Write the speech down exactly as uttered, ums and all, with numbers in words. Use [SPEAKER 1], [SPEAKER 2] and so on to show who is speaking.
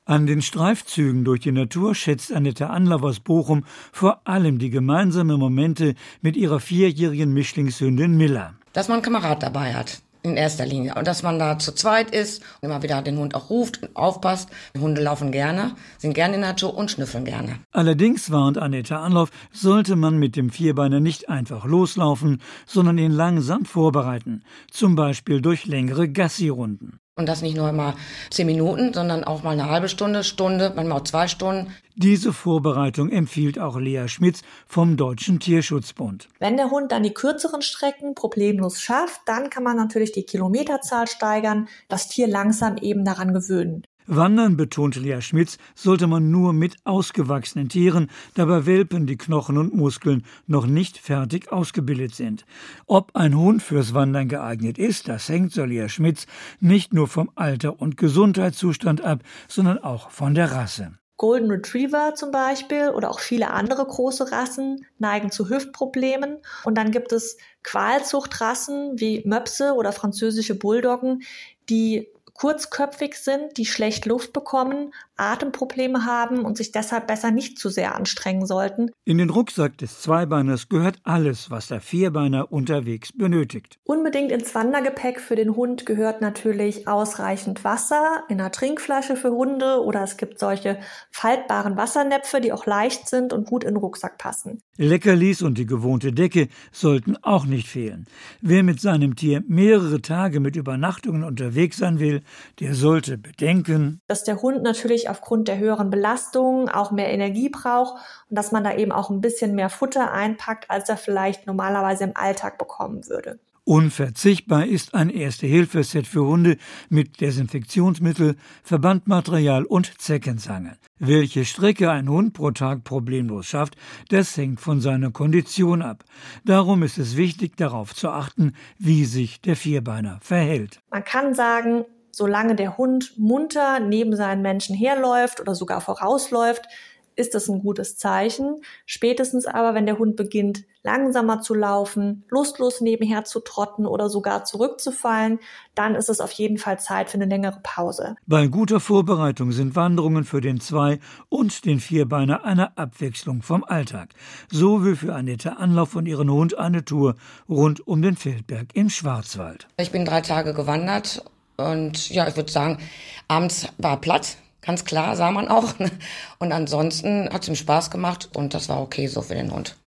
[SPEAKER 1] An den Streifzügen durch die Natur schätzt Annette Anlauf aus Bochum vor allem die gemeinsamen Momente mit ihrer vierjährigen Mischlingshündin Milla.
[SPEAKER 2] Dass man einen Kamerad dabei hat, in erster Linie. Und dass man da zu zweit ist und immer wieder den Hund auch ruft und aufpasst. Die Hunde laufen gerne, sind gerne in der Natur und schnüffeln gerne.
[SPEAKER 1] Allerdings, warnt Annette Anlauf, sollte man mit dem Vierbeiner nicht einfach loslaufen, sondern ihn langsam vorbereiten. Zum Beispiel durch längere Gassi-Runden.
[SPEAKER 2] Und das nicht nur immer zehn Minuten, sondern auch mal eine halbe Stunde, Stunde, manchmal auch zwei Stunden.
[SPEAKER 1] Diese Vorbereitung empfiehlt auch Lea Schmitz vom Deutschen Tierschutzbund.
[SPEAKER 3] Wenn der Hund dann die kürzeren Strecken problemlos schafft, dann kann man natürlich die Kilometerzahl steigern, das Tier langsam eben daran gewöhnen.
[SPEAKER 1] Wandern, betont Lea Schmitz, sollte man nur mit ausgewachsenen Tieren, da bei Welpen die Knochen und Muskeln noch nicht fertig ausgebildet sind. Ob ein Hund fürs Wandern geeignet ist, das hängt, so Lea Schmitz, nicht nur vom Alter und Gesundheitszustand ab, sondern auch von der Rasse.
[SPEAKER 3] Golden Retriever zum Beispiel oder auch viele andere große Rassen neigen zu Hüftproblemen. Und dann gibt es Qualzuchtrassen wie Möpse oder französische Bulldoggen, die kurzköpfig sind, die schlecht Luft bekommen, Atemprobleme haben und sich deshalb besser nicht zu sehr anstrengen sollten.
[SPEAKER 1] In den Rucksack des Zweibeiners gehört alles, was der Vierbeiner unterwegs benötigt.
[SPEAKER 3] Unbedingt ins Wandergepäck für den Hund gehört natürlich ausreichend Wasser in einer Trinkflasche für Hunde oder es gibt solche faltbaren Wassernäpfe, die auch leicht sind und gut in den Rucksack passen.
[SPEAKER 1] Leckerlis und die gewohnte Decke sollten auch nicht fehlen. Wer mit seinem Tier mehrere Tage mit Übernachtungen unterwegs sein will, der sollte bedenken,
[SPEAKER 3] dass der Hund natürlich aufgrund der höheren Belastung auch mehr Energie braucht und dass man da eben auch ein bisschen mehr Futter einpackt, als er vielleicht normalerweise im Alltag bekommen würde.
[SPEAKER 1] Unverzichtbar ist ein Erste-Hilfe-Set für Hunde mit Desinfektionsmittel, Verbandmaterial und Zeckenzange. Welche Strecke ein Hund pro Tag problemlos schafft, das hängt von seiner Kondition ab. Darum ist es wichtig, darauf zu achten, wie sich der Vierbeiner verhält.
[SPEAKER 3] Man kann sagen, solange der Hund munter neben seinen Menschen herläuft oder sogar vorausläuft, ist das ein gutes Zeichen. Spätestens aber, wenn der Hund beginnt, langsamer zu laufen, lustlos nebenher zu trotten oder sogar zurückzufallen, dann ist es auf jeden Fall Zeit für eine längere Pause.
[SPEAKER 1] Bei guter Vorbereitung sind Wanderungen für den Zwei- und den Vierbeiner eine Abwechslung vom Alltag. So wie für Annette Anlauf und ihren Hund eine Tour rund um den Feldberg im Schwarzwald.
[SPEAKER 2] Ich bin drei Tage gewandert und ja, ich würde sagen, abends war platt. Ganz klar, sah man auch. Und ansonsten hat es ihm Spaß gemacht und das war okay so für den Hund.